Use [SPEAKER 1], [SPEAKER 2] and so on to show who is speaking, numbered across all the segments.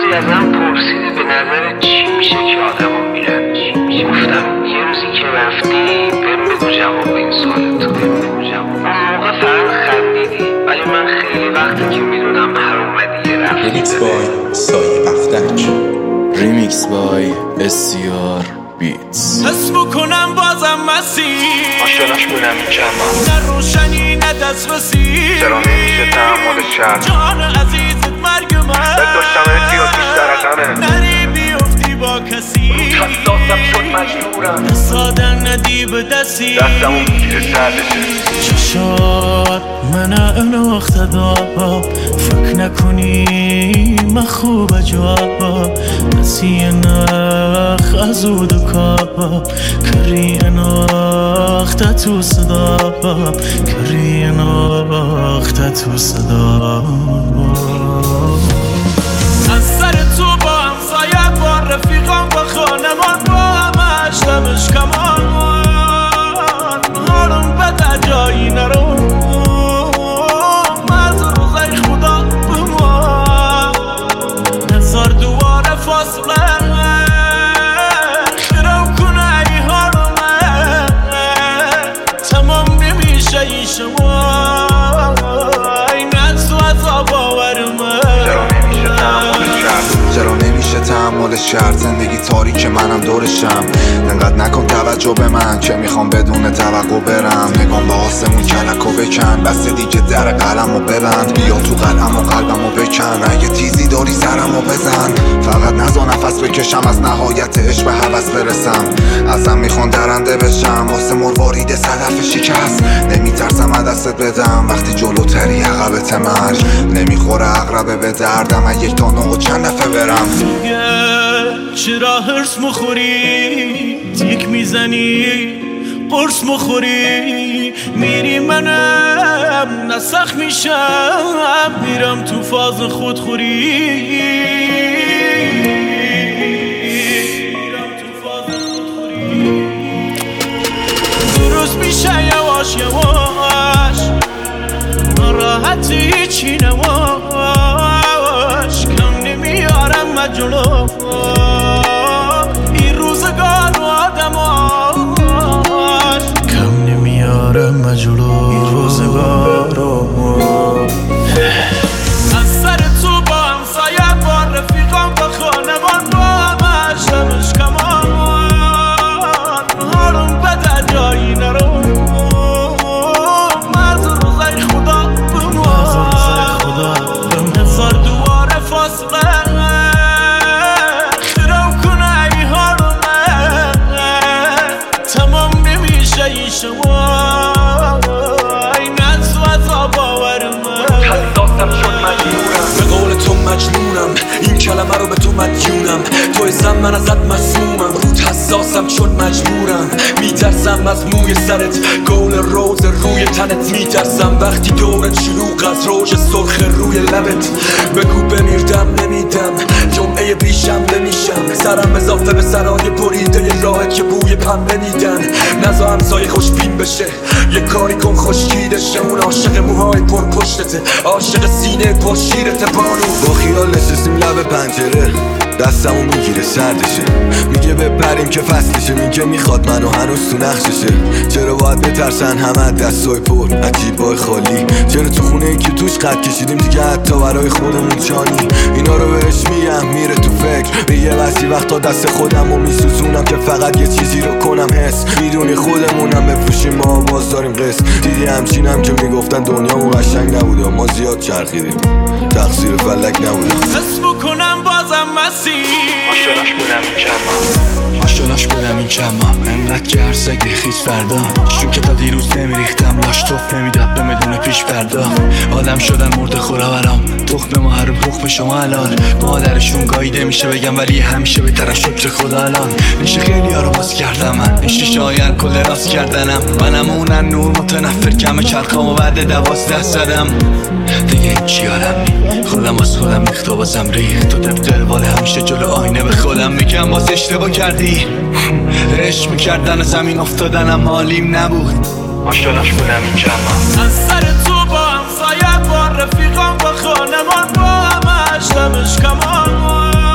[SPEAKER 1] روزی ازم پرسیدی به نظر چی میشه که آدم ها میرن، چی میشه؟ گفتم یه روزی که رفتی بهم بگو جواب این سوالت رو، بهم بگو جواب. اون موقع فقط خندیدی، ولی من خیلی وقتی که میدونم حرومه دیگه رفتی.
[SPEAKER 2] ریمیکس بای سایه بختک، ریمیکس بای SCR بیتس.
[SPEAKER 3] حس بکنم بازم مسیر
[SPEAKER 1] آشناش بودم این کما،
[SPEAKER 3] نه روشنی نه دسترسی،
[SPEAKER 1] چرا نمیشه تحملش کرد؟
[SPEAKER 3] جان عزیزت مرگ من
[SPEAKER 1] داشتم احتیاطیش در رقمه،
[SPEAKER 3] نری بیفتی با کسی،
[SPEAKER 1] حساسم شد مجبورم
[SPEAKER 3] دستادن ندی به دستی،
[SPEAKER 1] دستمون میگیره سردشه.
[SPEAKER 3] چشات من اناخته دار، فکر نکنی من خوب جواب، نسی نخ از او دکا، کری اناخته تو صدا، کری اناخته تو صدا. از سر تو با همسایه، با رفیقان، با خانمان، با همش دمش کمان، حالم بده جایی نرو، از روزای خدا بما نزار دواره فاصله، خیرم کنه ای حالمه تمام نمیشه ای شما، این از تو عذاب آورمه.
[SPEAKER 4] چرا نمیشه تحملش کرد؟ زندگی تاریک منم دورشم، انقدر نکن توجه به من که میخوام بدون توقع برم. نگام به آسمون کلکو بکن، بس دیگه در قلمو ببند، بیا تو قلم و قلبمو بکن، اگه تیزی داری سرمو بزن، فقط نزا نفس بکشم از نهایت عشق به هوس برسم. ازم میخوان درنده بشم واسه مروارید صدف شکست، نمیترسم از دستت بدم وقتی جلوتری عقبت مرگ، نمیخوره عقربه به دردم از یک تا نه و چند دفعه برم.
[SPEAKER 3] چرا هرس مخوری، تیک میزنی قرص مخوری، میری منم نسخ میشم، میرم تو فاز خودخوری، درست میشه یواش یواش، ناراحتی چی نواش، کم نمیارم مجلو این روزگار و آدماش، کم نمیارم مجلو این روزگار و از سر تو با همسایه، با رفیقان، با خانمان، با همش دمش کمان، حالم بده جایی نرو، از روزای خدا بما نزار دواره فاصله، خیرم کنه ای حالمه تمام نمیشه ای شما، این از تو عذاب آورمه.
[SPEAKER 1] حساسم شد مجبورم،
[SPEAKER 5] به قول تو مجنونم، این کلمه رو به تو مدیونم، تو ازم من ازت مصومم، رود حساسم چون مجبورم، میترسم از موی سرت، گول روز روی تنت، میترسم وقتی دورت شلوغ از روج سرخ روی لبت، بگو بمیردم نمیدم، جمعه بیشم نمیشم، سرم اضافه به سرای بریده ی راهت که بوی پنبه میدن، نزا همسایه خوشبین بشه، یه کاری کن خوشگیدشه، اون عاشق موهای پر پشتته، عاشق سینه پر شیرته بانو.
[SPEAKER 6] با خیال نشستیم لب پنجره، دستمو میگیره سردشه، میگه بپریم که فصلشه، میگه میخواد منو هنوز تو نقششه، چرا باید بترسن همه دستای پر عجیبای خالی، چرا تو خونه ای که توش قد کشیدیم دیگه حتی برای خودمون جانی، اینا رو بهش میگم میره تو فکر، میگه بعضی وقتا دست خودمو میسوزونم که فقط یه چیزی رو کنم حس، میدونی خودمونم بفروشیم ما باز داریم قصد، دیدی همچینم که میگفتن دنیامون قشنگ نبوده، ما زیاد چرخیدیم تقصیر فلک نبوده.
[SPEAKER 3] حس بکنم بازم مسیر
[SPEAKER 1] آشناش بودم این کما،
[SPEAKER 7] آشناش بودم این کما، انقدر که هر سگه خیز فردا، چون که تا دیروز نمیریختم لاش توف نمیداد به مدون پیش فردا، آدم شدن مرده خورا برام، تخم ما هر تخم شما الان، مادرشون گاییده میشه بگم ولی همیشه بهتر شکر خدا الان، نیشه خیلی ها رو باز کردم من، این شیشه هاین کل راست کردنم، منم اونن نور متنفر کم چرخام و بعد 12 زدم، دیگه این چی آرم نی، خودم از خودم میختا بازم ریخت، تو طبق روال همیشه جلو آینه به خودم میگم باز اشتباه کردی، عشق میکردن زمین افتادنم حالیم نبود.
[SPEAKER 1] آشناش بودم این کما،
[SPEAKER 3] از سر تو با همسایه، با رفیقان، با خانمان، با همش دمش کمان،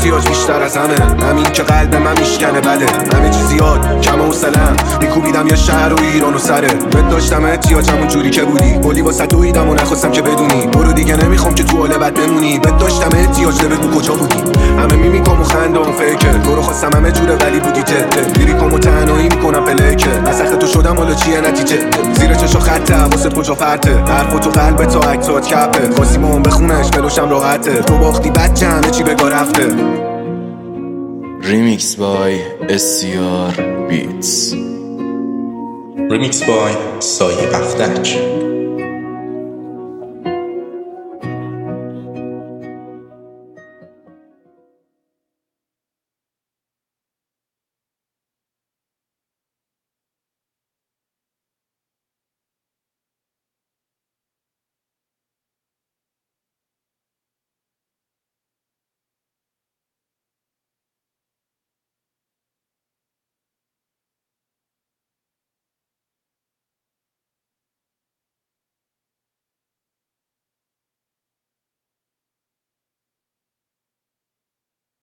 [SPEAKER 8] احتیاج بیشتر از همین که قلب من میشکنه بده. همه چیز یاد کم حوصله‌ام میکوبیدم یه شهر و ایران و سره. بهت داشتم احتیاج همون جوری که بودی، کلی واسه تو ایدم و نخواستم که بدونی. برو دیگه نمیخوام که تو حال بد بمونی. بهت داشتم احتیاج ده بگو کجا بودی. همه میمیکم و خنده اون فیکه، تو رو خواستم همه جوره ولی بودی جده. لیریکم و تنهایی میکنم پلکه، نسخ تو شدم حالا چیه نتیجه. زیر چشا خطه واسه کجا فرته، حرف تو قلب تا عکسات کپه. خواستی با هم بخونش بلوشم راحته، تو باختی بچه همه چی بگاه رفته.
[SPEAKER 2] ریمیکس بای SCR بیتس. ریمیکس بای سایه بختک.